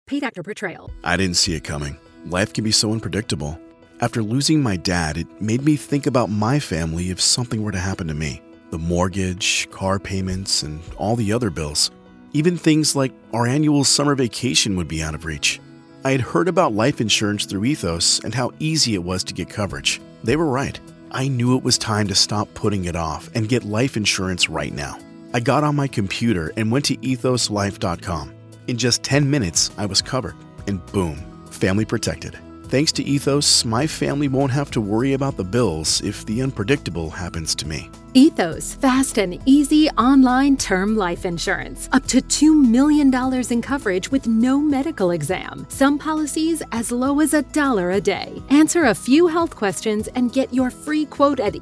Paid actor portrayal. I didn't see it coming. Life can be so unpredictable. After losing my dad, it made me think about my family if something were to happen to me. The mortgage, car payments, and all the other bills. Even things like our annual summer vacation would be out of reach. I had heard about life insurance through Ethos and how easy it was to get coverage. They were right. I knew it was time to stop putting it off and get life insurance right now. I got on my computer and went to ethoslife.com. In just 10 minutes, I was covered. And boom, family protected. Thanks to Ethos, my family won't have to worry about the bills if the unpredictable happens to me. Ethos, fast and easy online term life insurance. Up to $2 million in coverage with no medical exam. Some policies as low as $1 a day. Answer a few health questions and get your free quote at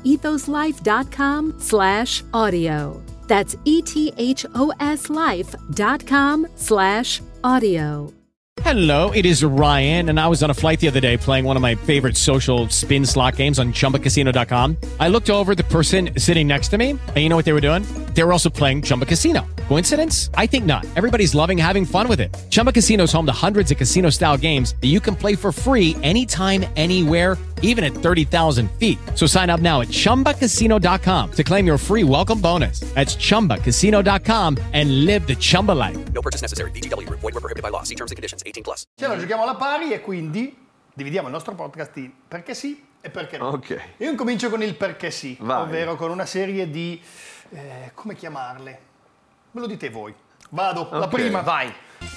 ethoslife.com/audio. That's ethoslife.com/audio. Hello, it is Ryan, and I was on a flight the other day playing one of my favorite social spin slot games on ChumbaCasino.com. I looked over at the person sitting next to me, and you know what they were doing? They were also playing Chumba Casino. Coincidence? I think not. Everybody's loving having fun with it. Chumba Casino is home to hundreds of casino-style games that you can play for free anytime, anywhere, even at 30,000 feet. So sign up now at ChumbaCasino.com to claim your free welcome bonus. That's ChumbaCasino.com and live the Chumba life. No purchase necessary. VGW. Void were prohibited by law. See terms and conditions. 18+. Ce la giochiamo alla pari e quindi dividiamo il nostro podcast in perché sì e perché no. Ok. Io incomincio con il perché sì, Vai. ovvero con una serie di... come chiamarle? Me lo dite voi. Vado, la Ok, prima. Vai.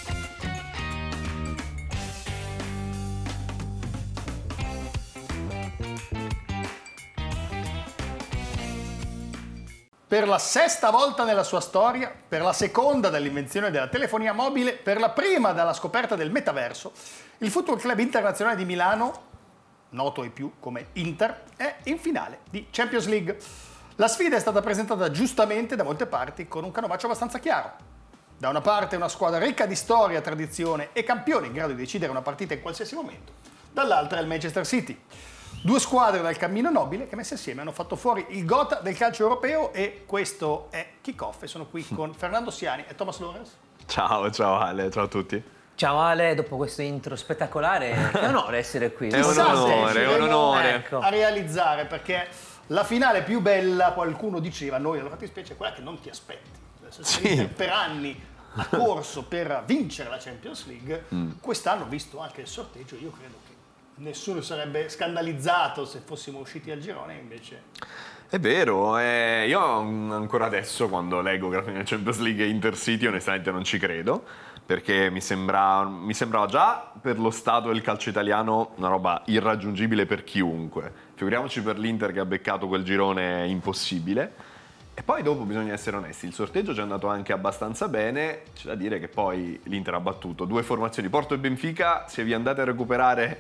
Per la sesta volta nella sua storia, per la seconda dall'invenzione della telefonia mobile, per la prima dalla scoperta del metaverso, il Football Club Internazionale di Milano, noto ai più come Inter, è in finale di Champions League. La sfida è stata presentata giustamente da molte parti con un canovaccio abbastanza chiaro. Da una parte una squadra ricca di storia, tradizione e campione in grado di decidere una partita in qualsiasi momento, dall'altra il Manchester City. Due squadre dal cammino nobile che messe assieme hanno fatto fuori il gotha del calcio europeo e questo è Kick-Off e sono qui con Fernando Siani e Thomas Lorenz. Ciao Ale, ciao a tutti. Ciao Ale, dopo questo intro spettacolare, è un onore essere qui. È un Chissà se onore, è un riusciremo onore. Ecco. a realizzare, perché la finale più bella, qualcuno diceva, noi nella fattispecie è quella che non ti aspetti. Adesso Sì. per anni ha corso per vincere la Champions League, quest'anno visto anche il sorteggio, io credo che nessuno sarebbe scandalizzato se fossimo usciti al girone, invece... È vero, io ancora adesso quando leggo che la finale Champions League è Intercity onestamente non ci credo, perché mi sembrava già per lo stato del calcio italiano una roba irraggiungibile per chiunque, figuriamoci per l'Inter che ha beccato quel girone impossibile. E poi dopo bisogna essere onesti, il sorteggio ci è andato anche abbastanza bene, c'è da dire che poi l'Inter ha battuto due formazioni, Porto e Benfica. Se vi andate a recuperare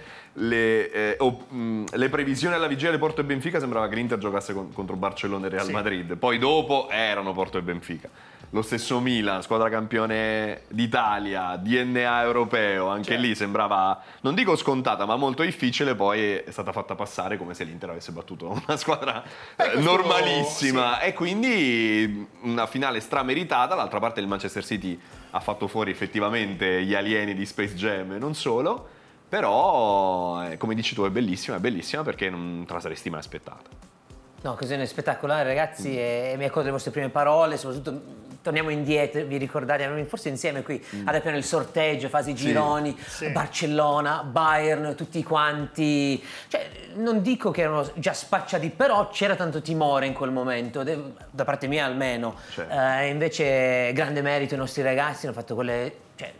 le previsioni alla vigilia di Porto e Benfica sembrava che l'Inter giocasse contro Barcellona e Real Sì. Madrid, poi dopo erano Porto e Benfica. Lo stesso Milan, squadra campione d'Italia, DNA europeo, anche Certo. lì sembrava, non dico scontata, ma molto difficile, poi è stata fatta passare come se l'Inter avesse battuto una squadra questo normalissima, sì. e quindi una finale strameritata. D'altra parte il Manchester City ha fatto fuori effettivamente gli alieni di Space Jam e non solo, però come dici tu è bellissima perché non te la saresti mai aspettata. No, occasione spettacolare ragazzi, e mi ricordo le vostre prime parole, soprattutto torniamo indietro, vi ricordate, eravamo forse insieme qui ad aprire il sorteggio, fasi gironi, Sì. Barcellona, Bayern, tutti quanti, cioè non dico che erano già spacciati, però c'era tanto timore in quel momento, da parte mia almeno. Certo. Invece grande merito ai nostri ragazzi, hanno fatto quelle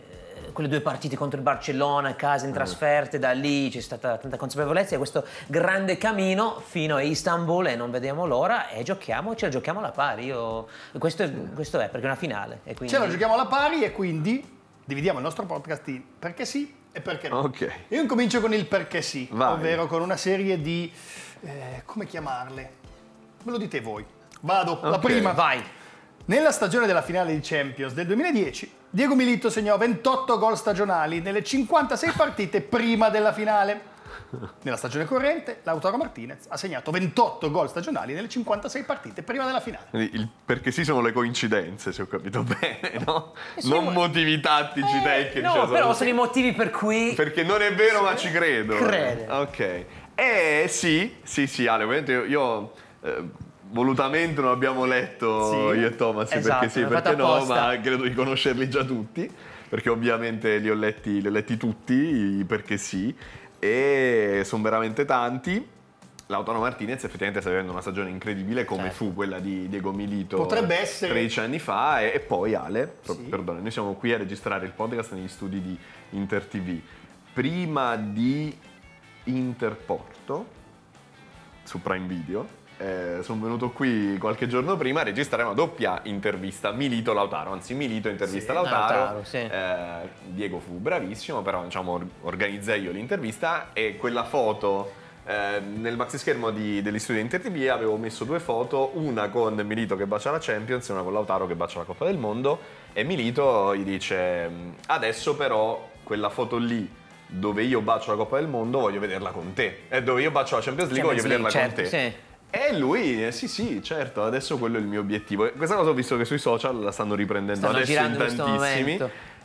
due partite contro il Barcellona, a casa, in trasferte, da lì c'è stata tanta consapevolezza di questo grande cammino fino a Istanbul e non vediamo l'ora e ce la giochiamo alla pari. Questo è perché è una finale. E quindi... Ce la giochiamo alla pari e quindi dividiamo il nostro podcast in perché sì e perché no. Ok. Io incomincio con il perché sì, Vai. ovvero con una serie di... come chiamarle? Me lo dite voi. Vado, la Ok. prima. Vai. Nella stagione della finale di Champions del 2010, Diego Milito segnò 28 gol stagionali nelle 56 partite prima della finale. Nella stagione corrente, Lautaro Martinez ha segnato 28 gol stagionali nelle 56 partite prima della finale. Perché sì, sono le coincidenze, se ho capito bene, no? Sì, non motivi tattici, tecnici. No, però sono i motivi per cui... Perché non è vero, ma ci credo. Crede. Ok. Sì, Ale, ovviamente io volutamente non abbiamo letto io e Thomas, esatto, perché sì, l'ho fatto perché no, apposta. ma credo di conoscerli già tutti, perché ovviamente li ho letti tutti, perché sì, e sono veramente tanti. Lautaro Martinez effettivamente sta vivendo una stagione incredibile come fu quella di Diego Milito Potrebbe essere 13 anni fa e poi Ale, Sì. perdona, noi siamo qui a registrare il podcast negli studi di Inter TV. Prima di Interporto su Prime Video sono venuto qui qualche giorno prima a registrare una doppia intervista Milito-Lautaro, anzi Milito intervista Lautaro, sì. Diego fu bravissimo, però diciamo organizzai io l'intervista e quella foto nel maxischermo degli studi di Inter TV avevo messo 2 foto, una con Milito che bacia la Champions e una con Lautaro che bacia la Coppa del Mondo, e Milito gli dice adesso però quella foto lì dove io bacio la Coppa del Mondo voglio vederla con te, e dove io bacio la Champions League voglio vederla con te. Sì. E lui, sì, certo, adesso quello è il mio obiettivo. E questa cosa ho visto che sui social la stanno riprendendo adesso in tantissimi.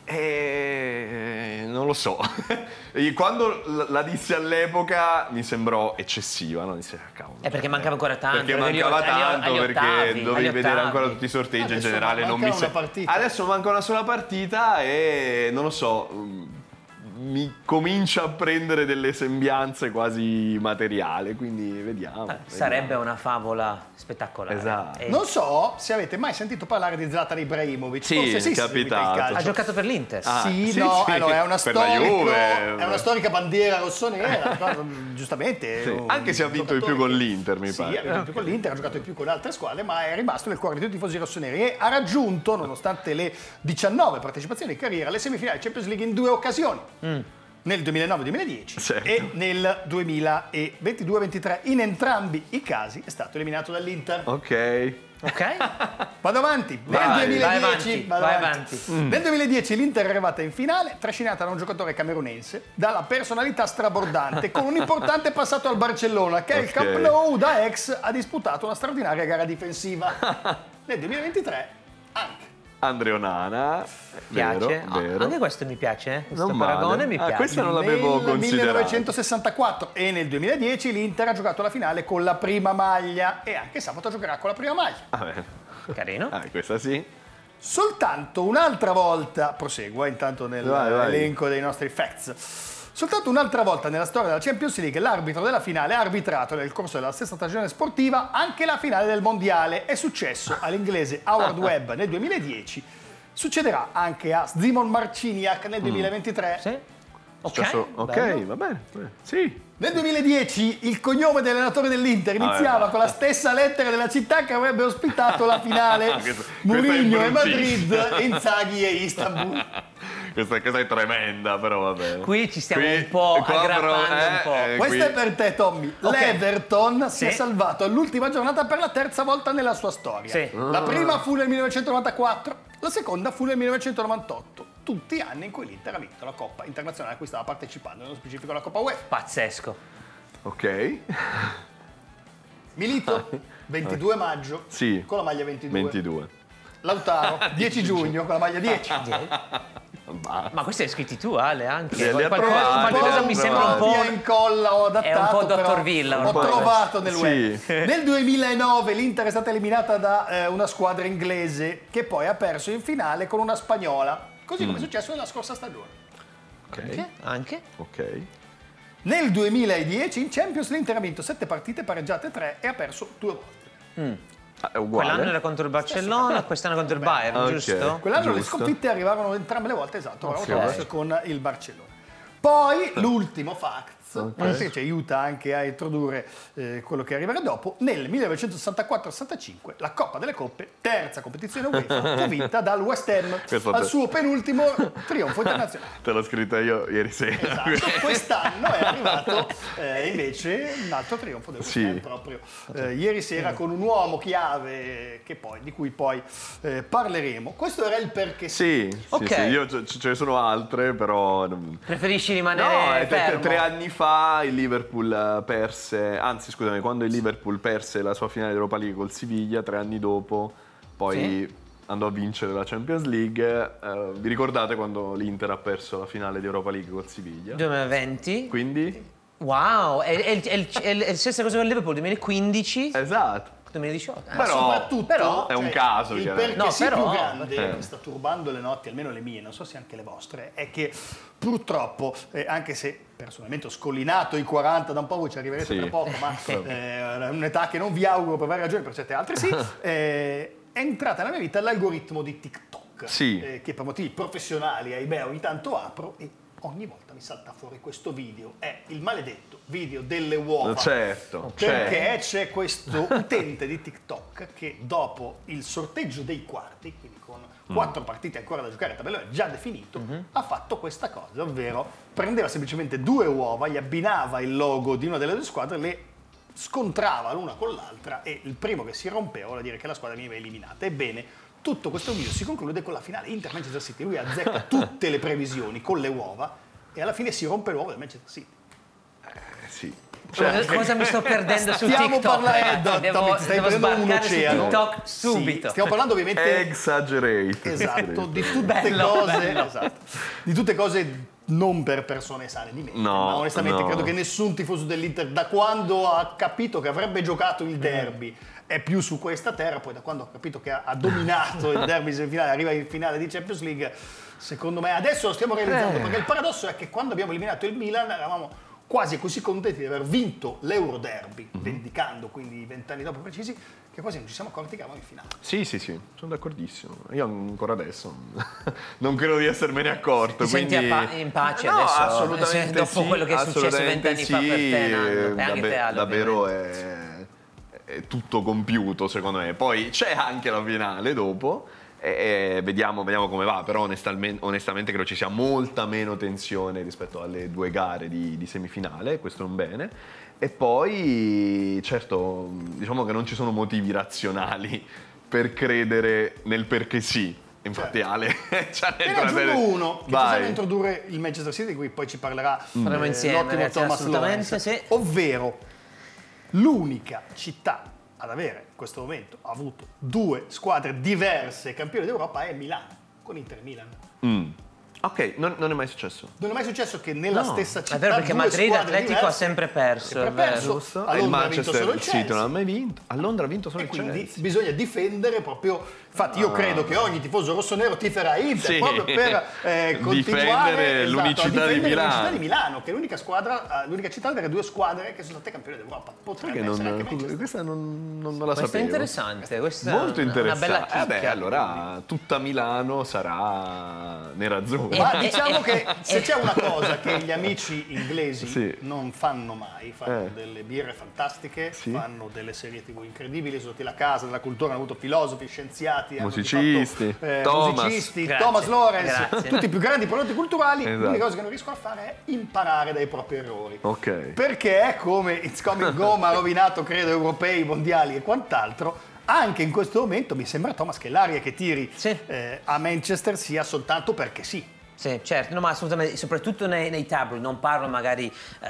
E non lo so. Quando la dissi all'epoca mi sembrò eccessiva, no? Dissi, cavolo. È perché mancava ancora tanto. Perché mancava tanto, perché dovevi vedere ancora tutti i sorteggi in Adesso generale. Non mi manca una partita. Adesso manca una sola partita e non lo so. Mi comincia a prendere delle sembianze quasi materiali, quindi vediamo. Sarebbe una favola spettacolare. Esatto. Non so se avete mai sentito parlare di Zlatan Ibrahimovic. Sì, Forse sì, è capitato. seguite il Ha giocato per l'Inter. Sì, sì. no, è una Per la Juve. è una storica bandiera rossonera, giustamente. Sì. un Anche se ha vinto di più giocatore con che- l'Inter, mi sì, pare. ha vinto di più con l'Inter, ha giocato di più con altre squadre, ma è rimasto nel cuore di tutti i tifosi rossoneri e ha raggiunto, nonostante le 19 partecipazioni in carriera, le semifinali Champions League in 2 occasioni. Nel 2009-2010 Certo. e nel 2022-23. In entrambi i casi è stato eliminato dall'Inter. Ok. Ok? Vado avanti. Vai, Nel 2010, vai avanti. Nel 2010 l'Inter è arrivata in finale, trascinata da un giocatore camerunense dalla personalità strabordante, con un importante passato al Barcellona, che è il Camp Nou da ex ha disputato una straordinaria gara difensiva. Nel 2023 anche. Andre Onana, Piace. vero. Anche questo mi piace, questo Non paragone male. mi piace. Questo non l'avevo Nel considerato. 1964 e nel 2010 l'Inter ha giocato la finale con la prima maglia e anche sabato giocherà con la prima maglia. Carino. Questa sì. Soltanto un'altra volta, proseguo intanto Vai. nell'elenco dei nostri facts. Soltanto un'altra volta nella storia della Champions League l'arbitro della finale ha arbitrato nel corso della stessa stagione sportiva anche la finale del mondiale. È successo all'inglese Howard Webb nel 2010, succederà anche a Szymon Marciniak nel 2023. Sì. Ok, bello. va bene. Sì. Nel 2010 il cognome dell'allenatore dell'Inter iniziava con la stessa lettera della città che avrebbe ospitato la finale. Questa Mourinho è e Madrid, Inzaghi e Istanbul. Questa è tremenda, però va bene. Qui ci stiamo un po' aggrappando un po'. Questa è per te, Tommy. Ok. L'Everton si è Sì. salvato all'ultima giornata per la terza volta nella sua storia. Sì. La prima fu nel 1994, la seconda fu nel 1998. Tutti anni in cui l'Inter ha vinto la Coppa internazionale a cui stava partecipando, nello specifico la Coppa UEFA. Pazzesco. Ok. Milito, 22 maggio, Sì. con la maglia 22. 22. Lautaro, 10 giugno, con la maglia 10. Ma questi hai scritti tu, Ale, anche. Li ha Qualcosa, trovati, qualcosa li mi ha sembra un po'... Via incolla ho adattato, È un po' Dr. però Villa, un ho po'. trovato nel Sì. web. Nel 2009 l'Inter è stata eliminata da una squadra inglese che poi ha perso in finale con una spagnola, così come è successo nella scorsa stagione. Ok. Anche? Ok. Nel 2010 in Champions l'Inter ha vinto 7 partite, pareggiate 3 e ha perso 2 volte. È uguale. Quell'anno era contro il Barcellona, quest'anno contro il Bayern, Ok. giusto? Quell'anno le Giusto. sconfitte arrivarono entrambe le volte, esatto, Ok. avevano con il Barcellona. Poi l'ultimo fact, che ci aiuta anche a introdurre quello che arriverà dopo, nel 1964-65 la Coppa delle Coppe, terza competizione UEFA, fu vinta dal West Ham Questo al te- suo penultimo trionfo internazionale. Te l'ho scritta io ieri sera. Esatto. Quest'anno è arrivato invece un altro trionfo del West Sì. Ham proprio ieri sera con un uomo chiave di cui poi parleremo. Questo era il perché Sì, Ok. sì, io ce ne sono altre, però... Preferisci No, rimanere è fermo? 3 anni fa fa il Liverpool quando il Liverpool perse la sua finale d'Europa League col Siviglia, 3 anni dopo, poi andò a vincere la Champions League. Vi ricordate quando l'Inter ha perso la finale di Europa League col Siviglia? 2020. Quindi? Wow, è la stessa cosa con il Liverpool 2015. Esatto. 2018. Ma soprattutto è un caso, il chiaramente. perché No, più però- grande che sta turbando le notti, almeno le mie, non so se anche le vostre, è che purtroppo, anche se personalmente ho scollinato i 40 da un po', voi ci arriverete Sì. tra poco, ma è un'età che non vi auguro per varie ragioni, per certe altre sì, è entrata nella mia vita l'algoritmo di TikTok, Sì. che per motivi professionali, ahimè, ogni tanto apro e ogni volta mi salta fuori questo video. È il maledetto video delle uova. Certo. Perché c'è questo utente di TikTok che dopo il sorteggio dei quarti, quindi con 4 partite ancora da giocare, il tabellone già definito, ha fatto questa cosa, ovvero prendeva semplicemente 2 uova, gli abbinava il logo di una delle 2 squadre, le scontrava l'una con l'altra e il primo che si rompeva vuol dire che la squadra veniva eliminata. Ebbene, tutto questo video si conclude con la finale Inter-Manchester City. Lui azzecca tutte le previsioni con le uova e alla fine si rompe l'uovo del Manchester City. Sì. Cosa mi sto perdendo su Stiamo TikTok? parlando, Devo stai prendendo un sbarcare su oceano. TikTok subito. Sì, stiamo parlando ovviamente Exaggerate. esatto, di tutte Bello, cose, bello. esatto, di tutte cose non per persone sane di mente. No, ma onestamente no. credo che nessun tifoso dell'Inter, da quando ha capito che avrebbe giocato il derby, è più su questa terra. Poi da quando ha capito che ha dominato il derby semifinale, arriva in finale di Champions League, secondo me adesso lo stiamo realizzando, perché il paradosso è che quando abbiamo eliminato il Milan eravamo quasi così contenti di aver vinto l'Euro Derby, vendicando quindi 20 anni dopo precisi, che quasi non ci siamo accorti che eravamo in finale. Sì, sono d'accordissimo. Io ancora adesso non credo di essermene accorto. Ti senti quindi... in pace no, adesso? assolutamente Dopo sì, quello che è successo 20 anni fa per te, Nando, e anche te, Ale, davvero è tutto compiuto, secondo me. Poi c'è anche la finale dopo. E vediamo come va, però onestamente credo ci sia molta meno tensione rispetto alle 2 gare di semifinale, questo è un bene. E poi certo, diciamo che non ci sono motivi razionali per credere nel perché sì. Infatti Ale ci ha Ne detto una serie- aggiungo uno, che Vai. possiamo introdurre il Manchester City, di cui poi ci parlerà Faremo insieme, l'ottimo ragazzi, Thomas assolutamente, Lorenz, sì. ovvero l'unica città ad avere in questo momento avuto 2 squadre diverse campioni d'Europa è Milano, con Inter Milan. Ok, non è mai successo. Non è mai successo che nella No, stessa città è vero, perché 2 Madrid squadre Atletico ha diverse- sempre perso, sempre è vero. perso. Giusto? A E il Londra ha vinto solo Manchester il City Chelsea. non ha mai vinto. A Londra ha vinto solo E il quindi Chelsea. bisogna difendere proprio. Infatti, io credo che ogni tifoso rossonero tiferà Inter Sì. proprio per continuare Difendere esatto, l'unicità a difendere di Milano. l'unicità di Milano, che è l'unica squadra, l'unica città ad avere 2 squadre che sono state campioni d'Europa. Potrebbe Perché essere anche Manchester. questa non la Questo è sapevo. interessante, questa Molto è una bella interessante. chicca. Beh, allora tutta Milano sarà nerazzurra. Ma diciamo che se c'è una cosa che gli amici inglesi Sì. non fanno mai, fanno Eh. delle birre fantastiche, Sì. fanno delle serie TV incredibili, sono stati la casa della cultura, hanno avuto filosofi, scienziati, hanno di Musicisti, fatto, Thomas. musicisti, Grazie, Thomas Lorenz, grazie. tutti i più grandi prodotti culturali. Esatto. L'unica cosa che non riescono a fare è imparare dai propri errori. Ok. Perché come It's Coming Home ha rovinato, credo, europei, mondiali e quant'altro, anche in questo momento mi sembra, Thomas, che l'aria che tiri Sì. a Manchester sia soltanto perché sì. Sì, certo, no, ma assolutamente, soprattutto nei tabloid, non parlo magari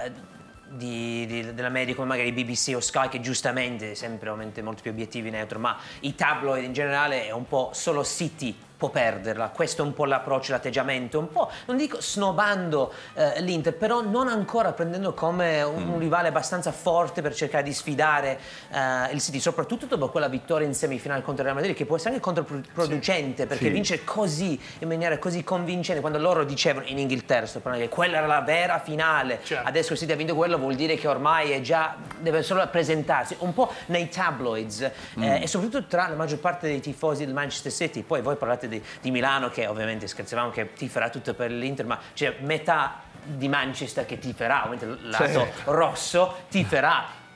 della media come magari BBC o Sky, che giustamente sempre ovviamente molto più obiettivi, neutro, ma i tabloid in generale è un po' solo City può perderla. Questo è un po' l'approccio, l'atteggiamento, un po', non dico snobando l'Inter, però non ancora prendendo come un rivale abbastanza forte per cercare di sfidare il City, soprattutto dopo quella vittoria in semifinale contro il Real Madrid, che può essere anche controproducente, perché Sì. vincere così, in maniera così convincente, quando loro dicevano in Inghilterra, sto parlando, che quella era la vera finale, Certo. adesso il City ha vinto quello, vuol dire che ormai è già, deve solo presentarsi, un po' nei tabloids e soprattutto tra la maggior parte dei tifosi del Manchester City. Poi voi parlate di Milano, che ovviamente scherzavamo che tiferà tutto per l'Inter, ma c'è metà di Manchester che tiferà, ovviamente il lato Certo. rosso, tiferà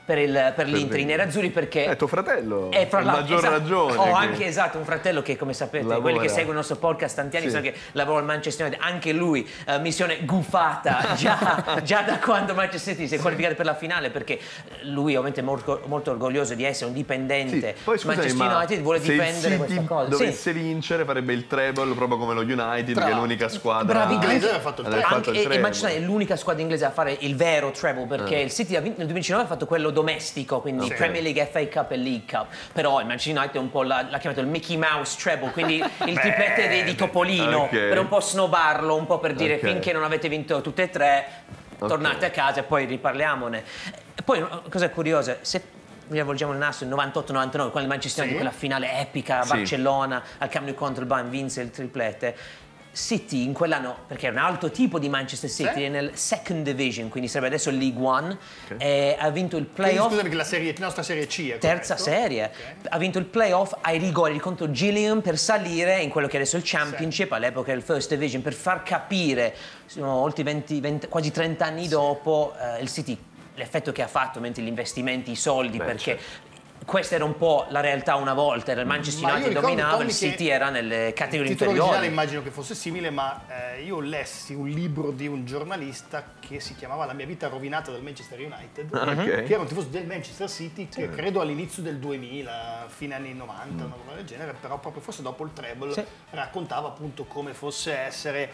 per l'Inter i nerazzurri, perché È tuo fratello, è fra a maggior ragione. Ho che- anche, esatto, un fratello che, come sapete, Lavora. quelli che seguono il nostro podcast tanti anni Sì. sanno che lavora al Manchester United, anche lui missione gufata già da quando Manchester City si è qualificato per la finale, perché lui ovviamente è molto orgoglioso di essere un dipendente. Poi scusami, Manchester ma United vuole se difendere il questa City cosa. dovesse vincere farebbe il treble proprio come lo United, che è l'unica squadra Bravi, L'inglese aveva fatto il aveva treble. fatto il e treble. Manchester United è l'unica squadra inglese a fare il vero treble, perché il City nel 2019 ha fatto quello domestico, quindi Sì. Premier League, FA Cup e League Cup, però il Manchester United è un po' l'ha chiamato il Mickey Mouse treble, quindi il triplete di Topolino, ok. per un po' snobbarlo, un po' per dire Ok. finché non avete vinto tutte e tre, tornate a casa e poi riparliamone. E poi una cosa curiosa, se riavvolgiamo il nastro, il 98-99, quando il Manchester United, quella finale epica a Sì. Barcellona, al Camp Nou contro il Bayern, vinse il triplete. City in quell'anno, perché è un altro tipo di Manchester City, Sì. è nel second division, quindi sarebbe adesso League One, e ha vinto il Quindi, playoff, scusami, che la nostra serie C è terza corretto? serie, Ok. ha vinto il playoff ai rigori contro Gillingham per salire in quello che è adesso il Championship, all'epoca il First Division, per far capire, sono oltre 20, quasi 30 anni dopo, il City, l'effetto che ha fatto, mentre gli investimenti, i soldi, perché questa era un po' la realtà una volta, era il Manchester Ma io United ricordo, dominava, Tommy, il City che era nelle categorie il titolo inferiori. originale immagino che fosse simile, ma io lessi un libro di un giornalista che si chiamava La mia vita rovinata dal Manchester United, ok. che era un tifoso del Manchester City, che credo all'inizio del 2000, fine anni 90, una roba del genere, però proprio forse dopo il treble Sì. raccontava appunto come fosse essere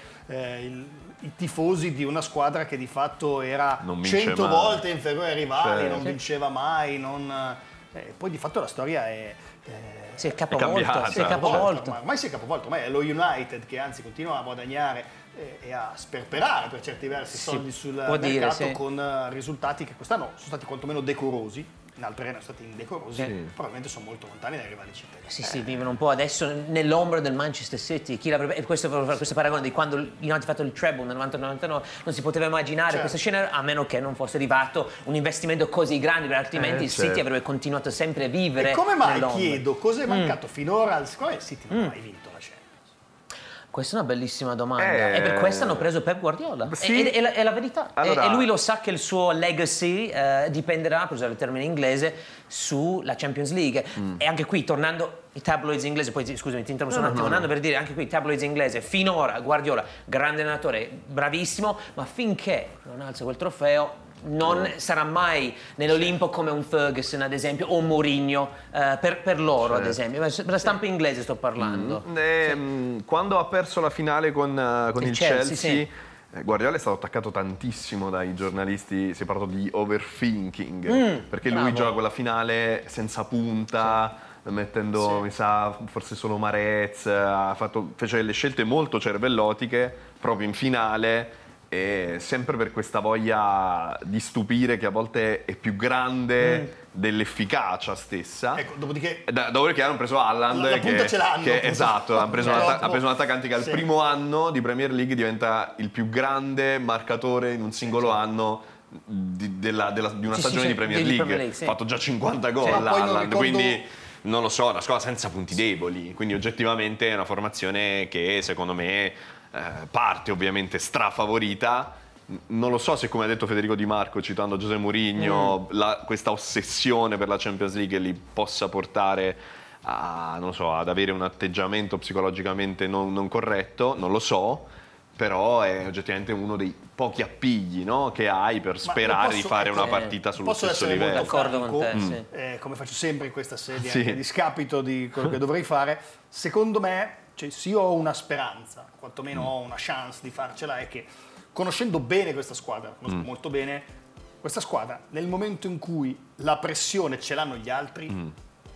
i tifosi di una squadra che di fatto era Non vince 100 mai. volte inferiore ai rivali, Certo. non vinceva mai, poi di fatto la storia è Si è cambiata. capovolto. ormai si è capovolto, ormai è lo United che anzi continua a guadagnare e a sperperare per certi versi soldi sul può dire, mercato, sì. con risultati che quest'anno sono stati quantomeno decorosi, in altre erano stati indecorosi, probabilmente sono molto lontani dai rivali cittadini. Sì, vivono un po' adesso nell'ombra del Manchester City. Chi l'avrebbe, e questo paragone di quando il United ha fatto il treble nel 90-99, non si poteva immaginare Certo. questa scena, a meno che non fosse arrivato un investimento così grande, perché altrimenti il City certo. avrebbe continuato sempre a vivere. E come mai, nell'ombra. chiedo, cosa è mancato finora? Siccome il City non ha mai vinto la Champions. Questa è una bellissima domanda. E per questo hanno preso Pep Guardiola. Sì. È la verità. Allora- E lui lo sa che il suo legacy dipenderà, per usare il termine inglese, sulla Champions League. E anche qui, tornando i tabloids inglesi, poi scusami, ti interrompo un attimo, tornando per dire, anche qui i tabloids inglesi, finora Guardiola, grande allenatore, bravissimo, ma finché non alza quel trofeo non sarà mai nell'Olimpo come un Ferguson, ad esempio, o un Mourinho, per loro, ad esempio. Per la stampa inglese sto parlando. Quando ha perso la finale con il Chelsea, sì. Guardiola è stato attaccato tantissimo dai giornalisti, si è parlato di overthinking, perché lui bravo. gioca quella finale senza punta, mettendo, mi sa, forse solo Marez, fece delle scelte molto cervellotiche proprio in finale, e sempre per questa voglia di stupire che a volte è più grande dell'efficacia stessa. Ecco, dopodiché Dopodiché hanno preso Haaland, La punta ce l'hanno, appunto. esatto, ha preso un attaccante che al Sì. primo anno di Premier League diventa il più grande marcatore in un singolo anno di una Sì, stagione sì, di Premier di League. Premier League, sì. Ha fatto già 50 gol Ma poi non Haaland, ricordo- quindi non lo so, una squadra senza punti deboli, quindi oggettivamente è una formazione che secondo me parte ovviamente strafavorita. Non lo so se, come ha detto Federico Di Marco citando José Mourinho, questa ossessione per la Champions League li possa portare a, non so, ad avere un atteggiamento psicologicamente non corretto, non lo so, però è oggettivamente uno dei pochi appigli, no, che hai per sperare di fare una partita sullo posso stesso essere molto livello. D'accordo con franco, te, sì. come faccio sempre in questa sede, Sì. anche a discapito di quello che dovrei fare, secondo me, cioè, se io ho una speranza, quantomeno ho una chance di farcela, è che conoscendo bene questa squadra, conosco molto bene questa squadra, nel momento in cui la pressione ce l'hanno gli altri,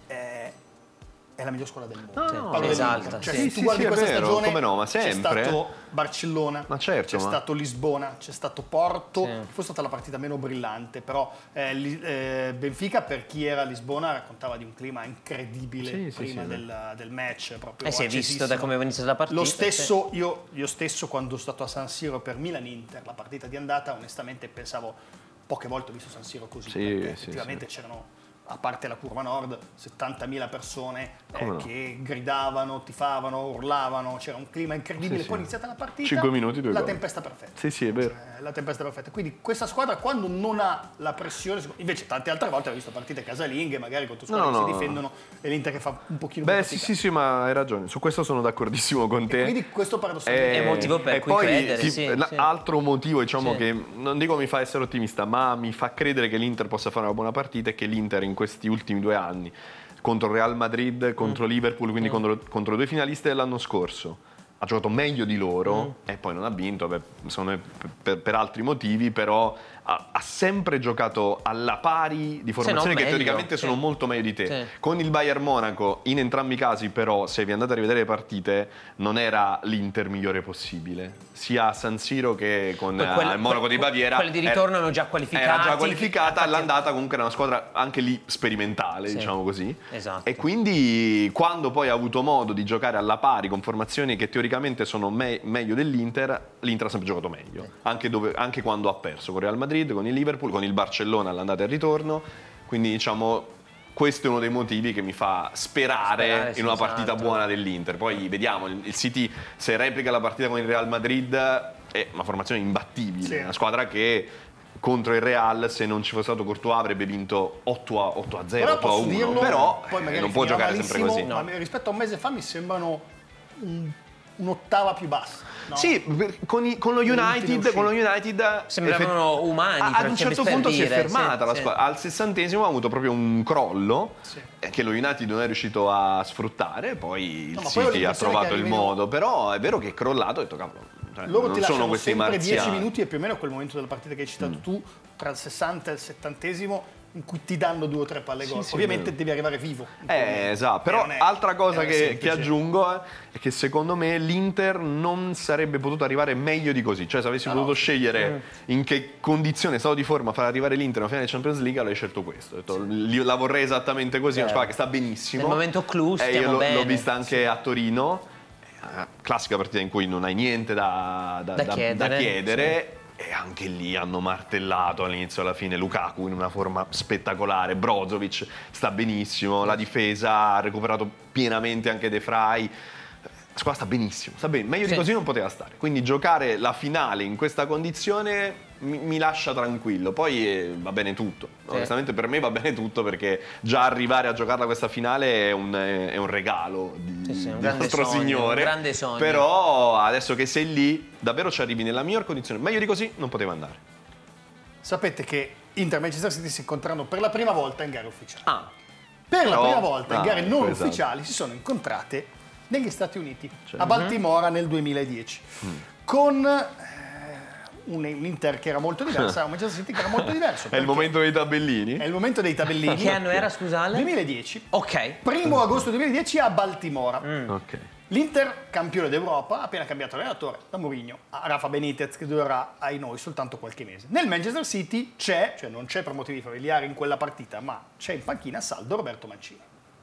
è la miglior squadra del mondo. No, Parlo esalta, dell'Inter. Cioè, sì. se tu guardi Sì, è questa vero, stagione, come no, ma c'è sempre. stato Barcellona, Ma certo, c'è ma- stato Lisbona, c'è stato Porto, Sì. forse è stata la partita meno brillante, però Benfica, per chi era a Lisbona, raccontava di un clima incredibile prima del match, proprio Si è visto accesissimo. da come è iniziata la partita. Lo stesso, io stesso quando sono stato a San Siro per Milan-Inter, la partita di andata, onestamente pensavo, poche volte ho visto San Siro così, Sì, perché sì, effettivamente c'erano, a parte la curva nord, 70.000 persone Come no? che gridavano, tifavano, urlavano, c'era un clima incredibile, Sì, poi sì. iniziata la partita, 5 minuti, 2 la gol. tempesta perfetta. Sì, sì, è vero. la tempesta perfetta. Quindi questa squadra quando non ha la pressione, invece tante altre volte ho visto partite casalinghe, magari contro squadre che si difendono e l'Inter che fa un pochino più fatica. Sì, ma hai ragione, su questo sono d'accordissimo con te. Quindi questo paradossalmente è motivo per cui credere. Altro motivo, diciamo, che non dico mi fa essere ottimista, ma mi fa credere che l'Inter possa fare una buona partita, è che l'Inter in questi ultimi 2 anni contro il Real Madrid, contro Liverpool, quindi contro 2 finaliste dell'anno scorso, ha giocato meglio di loro e poi non ha vinto per altri motivi, però ha sempre giocato alla pari di formazioni che teoricamente sono molto meglio di te. Sì. Con il Bayern Monaco, in entrambi i casi però, se vi andate a rivedere le partite, non era l'Inter migliore possibile, sia a San Siro che con il Monaco di Baviera. Quelle di ritorno erano già qualificate. Era già qualificata, l'andata comunque era una squadra anche lì sperimentale, diciamo così. Esatto. E quindi quando poi ha avuto modo di giocare alla pari con formazioni che teoricamente sono meglio dell'Inter, l'Inter ha sempre giocato meglio, anche quando ha perso con Real Madrid, con il Liverpool, con il Barcellona all'andata e al ritorno. Quindi diciamo questo è uno dei motivi che mi fa sperare in una partita buona dell'Inter. Poi vediamo, il City se replica la partita con il Real Madrid è una formazione imbattibile, una squadra che contro il Real, se non ci fosse stato Courtois, avrebbe vinto 8-0, 8-1, però non può giocare sempre così. Ma rispetto a un mese fa mi sembrano un'ottava più bassa. No? Sì, con lo United sembravano umani. Ad un certo punto si è fermata la squadra. Al 60esimo ha avuto proprio un crollo che lo United non è riuscito a sfruttare. Poi il City ha trovato il modo, però è vero che è crollato e ha detto cavolo. Loro non ti sono lasciano questi sempre marziani. 10 minuti e più o meno quel momento della partita che hai citato tu, tra il 60 e il 70esimo, in cui ti danno 2 o 3 palle gol. Ovviamente devi arrivare vivo. Esatto, però altra cosa che aggiungo è che secondo me l'Inter non sarebbe potuto arrivare meglio di così. Cioè se avessi potuto scegliere in che condizione, stato di forma far arrivare l'Inter alla finale di Champions League, avrei scelto questo. Ho detto, la vorrei esattamente così, una squadra che sta benissimo. Nel momento clou stiamo bene. L'ho vista anche a Torino. Classica partita in cui non hai niente da chiedere. E anche lì hanno martellato all'inizio e alla fine Lukaku in una forma spettacolare, Brozovic sta benissimo, la difesa ha recuperato pienamente anche De Vrij. La squadra sta benissimo, sta bene, meglio di così non poteva stare. Quindi giocare la finale in questa condizione mi lascia tranquillo. Poi va bene tutto. Onestamente per me va bene tutto, perché già arrivare a giocarla questa finale è un regalo di nostro Signore. Un grande sogno. Però adesso che sei lì, davvero ci arrivi nella miglior condizione. Meglio di così non poteva andare. Sapete che Inter e Manchester City si incontrano per la prima volta in gare ufficiali. Per la prima volta in gare non ufficiali si sono incontrate negli Stati Uniti, a Baltimora nel 2010, con un Inter che era molto diverso, un Manchester City che era molto diverso. È il momento dei tabellini? È il momento dei tabellini. Che anno era, scusate? 2010. Ok. 1° agosto 2010 a Baltimora. Ok. L'Inter, campione d'Europa, ha appena cambiato allenatore da Mourinho a Rafa Benitez, che durerà ai noi soltanto qualche mese. Nel Manchester City non c'è per motivi familiari in quella partita, ma c'è in panchina saldo Roberto Mancini.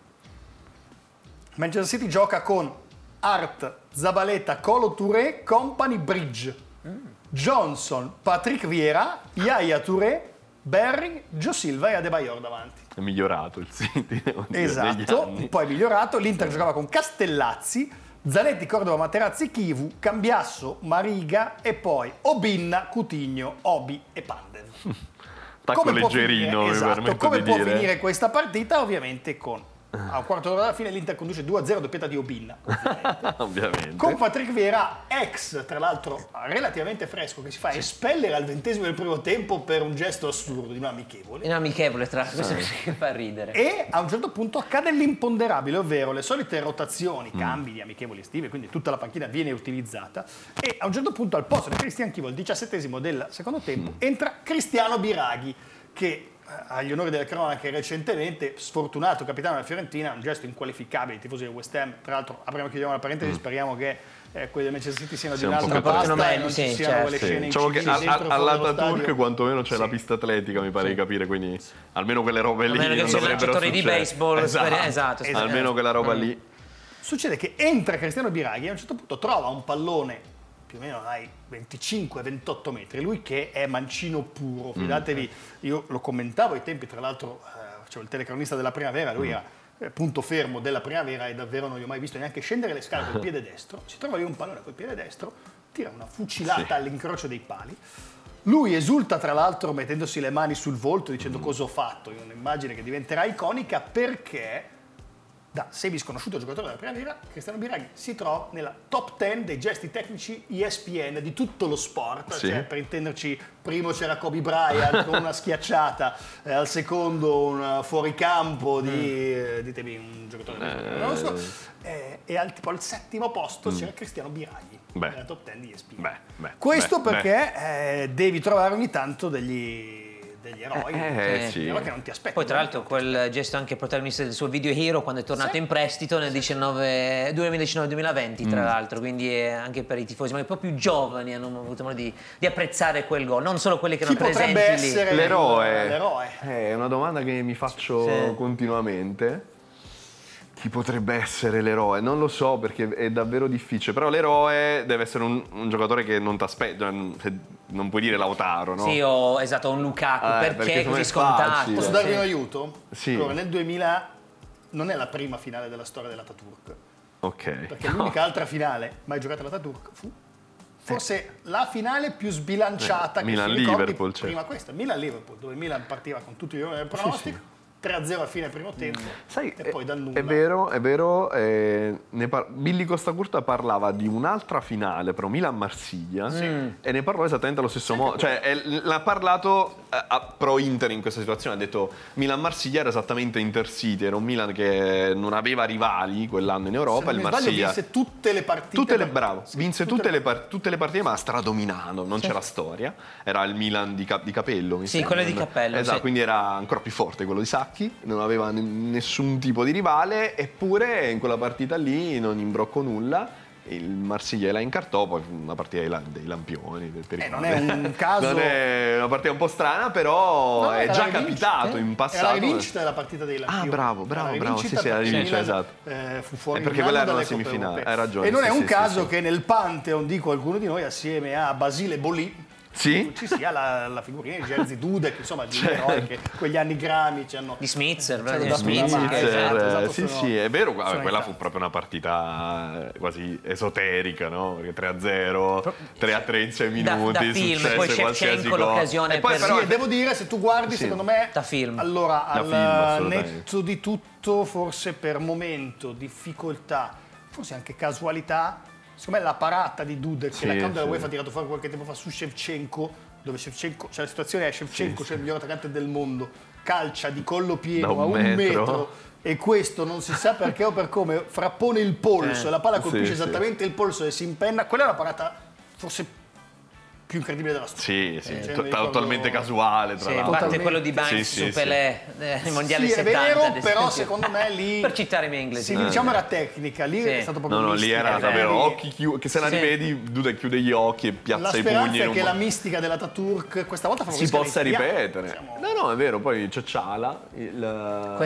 Manchester City gioca con Hart, Zabaleta, Kolo Touré, Company, Bridge, Johnson, Patrick Vieira, Yaya Touré, Berry, Gio Silva e Adebayor davanti. È migliorato il City. Esatto, poi è migliorato. L'Inter giocava con Castellazzi, Zanetti, Cordova, Materazzi, Chivu, Cambiasso, Mariga e poi Obinna, Coutinho, Obi e Panden. Tacco leggerino, come può finire questa partita? Ovviamente con a un quarto d'ora dalla fine l'Inter conduce 2-0, doppietta di Obinna, ovviamente. Con Patrick Vieira, ex tra l'altro relativamente fresco, che si fa espellere al 20° del primo tempo per un gesto assurdo di un amichevole. Inamichevole, tra l'altro, che fa ridere. E a un certo punto accade l'imponderabile, ovvero le solite rotazioni, cambi di amichevoli estive, quindi tutta la panchina viene utilizzata, e a un certo punto al posto di Christian Chivo, al 17° del secondo tempo, entra Cristiano Biraghi, che agli onori delle cronache recentemente, sfortunato capitano della Fiorentina, un gesto inqualificabile ai tifosi del West Ham. Tra l'altro apriamo e chiudiamo la parentesi, speriamo che quelli del Manchester City siano di un'altra pasta e non ci siano quelle scene diciamo che all'Ataturk quantomeno c'è la pista atletica, mi pare di capire, quindi almeno quelle robe lì non dovrebbero succedere. Di baseball, esatto. Almeno quella roba lì. Succede che entra Cristiano Biraghi e a un certo punto trova un pallone più o meno ai 25-28 metri, lui che è mancino puro, fidatevi, io lo commentavo ai tempi, tra l'altro c'era il telecronista della Primavera, lui era punto fermo della Primavera e davvero non gli ho mai visto neanche scendere le scale col piede destro, si trova lì un pallone col piede destro, tira una fucilata all'incrocio dei pali, Lui esulta tra l'altro mettendosi le mani sul volto dicendo cosa ho fatto, in un'immagine che diventerà iconica perché da semi-sconosciuto giocatore della Primavera, Cristiano Biraghi si trova nella top 10 dei gesti tecnici ESPN di tutto lo sport. Sì. Cioè, per intenderci, primo c'era Kobe Bryant con una schiacciata, al secondo un fuoricampo di, ditemi, un giocatore non lo so, e al 7° posto c'era Cristiano Biraghi nella top 10 di ESPN. Questo perché devi trovare ogni tanto degli eroi, sì. eroi che non ti aspetti. Poi tra l'altro quel gesto anche protagonista del suo video Hero quando è tornato in prestito nel 2019-2020 tra l'altro, quindi anche per i tifosi ma un po' più giovani hanno avuto modo di apprezzare quel gol, non solo quelli che erano presenti lì. Essere l'eroe? È una domanda che mi faccio continuamente. Chi potrebbe essere l'eroe? Non lo so perché è davvero difficile, però l'eroe deve essere un giocatore che non ti aspetta, non puoi dire Lautaro, no? Sì, esatto, un Lukaku, perché è così scontato. facile. Posso darvi un aiuto? Sì. Allora, nel 2000 non è la prima finale della storia dell'Ataturk, Ok. perché l'unica altra finale mai giocata all'Ataturk fu forse la finale più sbilanciata che si ricordi Milan-Liverpool, prima questa, Milan-Liverpool, dove Milan partiva con tutti gli uomini del pronostico. 3-0 a fine primo tempo. Sai, e poi dal nulla. È vero. Billy Costacurta parlava di un'altra finale, però Milan-Marsiglia, e ne parlò esattamente allo stesso modo. Cioè, l'ha parlato pro Inter in questa situazione. Ha detto Milan-Marsiglia era esattamente Intercity, era un Milan che non aveva rivali quell'anno in Europa. Il Marsiglia vinse tutte le partite. Vinse tutte le partite, ma stradominando, non c'era storia. Era il Milan di Capello. Sì, quello di Cappello. Esatto, sì. quindi era ancora più forte quello di Sacchi. Non aveva nessun tipo di rivale, eppure in quella partita lì non imbroccò nulla. Il Marsiglia la incartò, poi una partita dei lampioni. Non è un caso. Non è una partita un po' strana, però è già capitato in passato. Era la rivincita della partita dei lampioni. Bravo. Sì, la rivincita, esatto. Fu fuori perché quella era una semifinale, hai ragione. E non è un sì, caso che nel Pantheon di qualcuno di noi, assieme a Basile Bolì, sì? ci sia la figurina di Jerzy Dudek, insomma, di eroi che quegli anni Grami ci hanno... Di Smitzer, Esatto, sì, è vero, quella fu proprio una partita quasi esoterica, no? Perché 3-0, 3-3 in 6 minuti, da film, successe poi qualsiasi con l'occasione e poi per... Sì, devo dire, se tu guardi, secondo me... Da film. Allora, Da film, al assolutamente. netto di tutto, forse per momento, difficoltà, forse anche casualità, secondo me la parata di Dudek che l'account della UEFA ha tirato fuori qualche tempo fa su Shevchenko, dove Shevchenko, cioè la situazione è Shevchenko, cioè il miglior attaccante del mondo, calcia di collo pieno Da a un 1 metro. metro E questo non si sa perché o per come frappone il polso e la palla colpisce esattamente il polso e si impenna. Quella è una parata forse più incredibile della storia. Sì, Cioè, totalmente casuale, tra l'altro. Batte quello di Banks su Pelé nei mondiali 70. È vero, però secondo me lì... Per citare i miei inglesi. Sì, diciamo era tecnica, lì è stato proprio No, lì era davvero occhi chiusi, che se la rivedi Dudek chiude gli occhi e piazza i pugni. La speranza è che la mistica dell'Ataturk questa volta si possa ripetere. No, è vero, poi c'è Ciala, il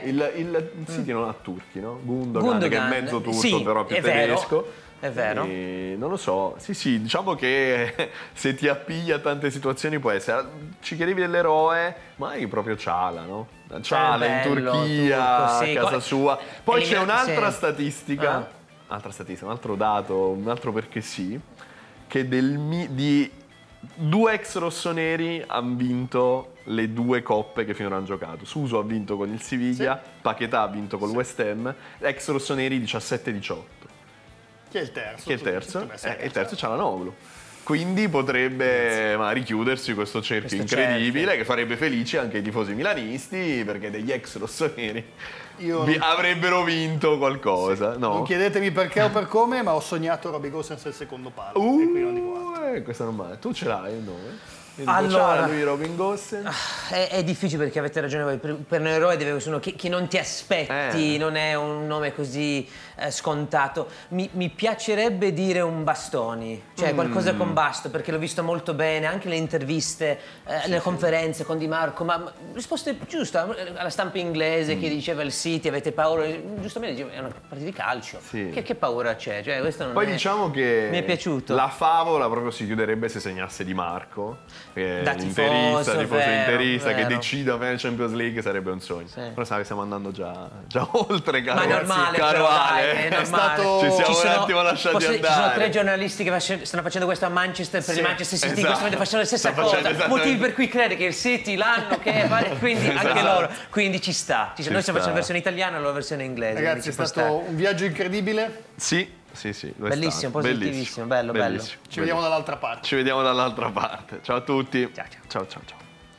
City non ha turchi, no? Gundogan, che è mezzo turco, però più tedesco. È vero. Non lo so, sì, diciamo che se ti appiglia a tante situazioni può essere. Ci chiedevi dell'eroe, magari proprio Ciala, no? Ciala in Turchia, a casa sua. Poi c'è un'altra statistica, un altro dato, un altro perché sì, che di 2 ex rossoneri hanno vinto le 2 coppe che finora hanno giocato. Suso ha vinto con il Siviglia, Paquetá ha vinto con il West Ham, ex rossoneri 17-18. Chi è il terzo? Il terzo è Cialanoglu. Quindi potrebbe richiudersi questo cerchio incredibile che farebbe felici anche i tifosi milanisti, perché degli ex rossoneri avrebbero vinto qualcosa. Sì. No? Non chiedetemi perché o per come, ma ho sognato Robbie Gosens al secondo palo. E qui non dico altro. Questo non male. Tu ce l'hai il nome? Allora, lui Robin Gosens. È difficile perché avete ragione voi. Per un eroe deve essere uno che non ti aspetti, non è un nome così scontato. Mi piacerebbe dire un Bastoni, cioè qualcosa con Basto, perché l'ho visto molto bene, anche le interviste, le conferenze con Di Marco, ma risposta giusta alla stampa inglese che diceva il City, avete paura, giustamente diceva, è una partita di calcio, che paura c'è? Cioè, questo non Poi diciamo che mi è piaciuto. La favola proprio si chiuderebbe se segnasse Di Marco. Da tifoso interista, vero. che decida per la Champions League sarebbe un sogno. Sì. Però sai che stiamo andando già oltre, Ma caro. è normale, però, dai, è normale. Ci siamo un attimo lasciati andare. Ci sono 3 giornalisti che stanno facendo questo a Manchester per il Manchester City, in questo momento facendo la stessa cosa. Motivi per cui crede che il City l'anno che quindi anche loro, quindi ci sta. Noi stiamo facendo la versione italiana e la versione inglese. Ragazzi, è stato un viaggio incredibile. Sì, bellissimo, positivissimo, bello. Ci vediamo dall'altra parte. Ciao a tutti. Ciao. Ciao.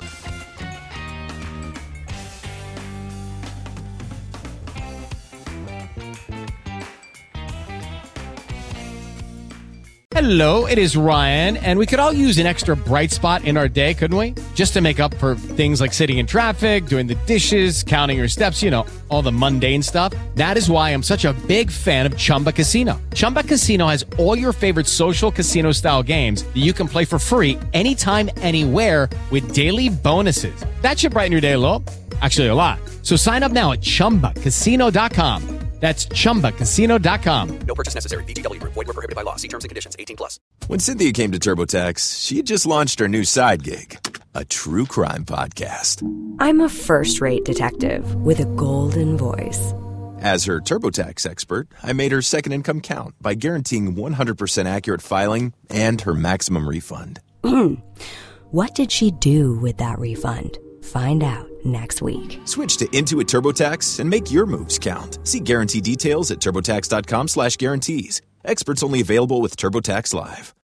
Hello, it is Ryan, and we could all use an extra bright spot in our day, couldn't we? Just to make up for things like sitting in traffic, doing the dishes, counting your steps, all the mundane stuff. That is why I'm such a big fan of Chumba Casino. Chumba Casino has all your favorite social casino-style games that you can play for free anytime, anywhere with daily bonuses. That should brighten your day a little. Actually, a lot. So sign up now at ChumbaCasino.com. That's ChumbaCasino.com. No purchase necessary. VGW Group. Void where prohibited by law. See terms and conditions. 18+. When Cynthia came to TurboTax, she had just launched her new side gig, a true crime podcast. I'm a first-rate detective with a golden voice. As her TurboTax expert, I made her second income count by guaranteeing 100% accurate filing and her maximum refund. What did she do with that refund? Find out next week. Switch to Intuit TurboTax and make your moves count. See guarantee details at TurboTax.com/guarantees. Experts only available with TurboTax Live.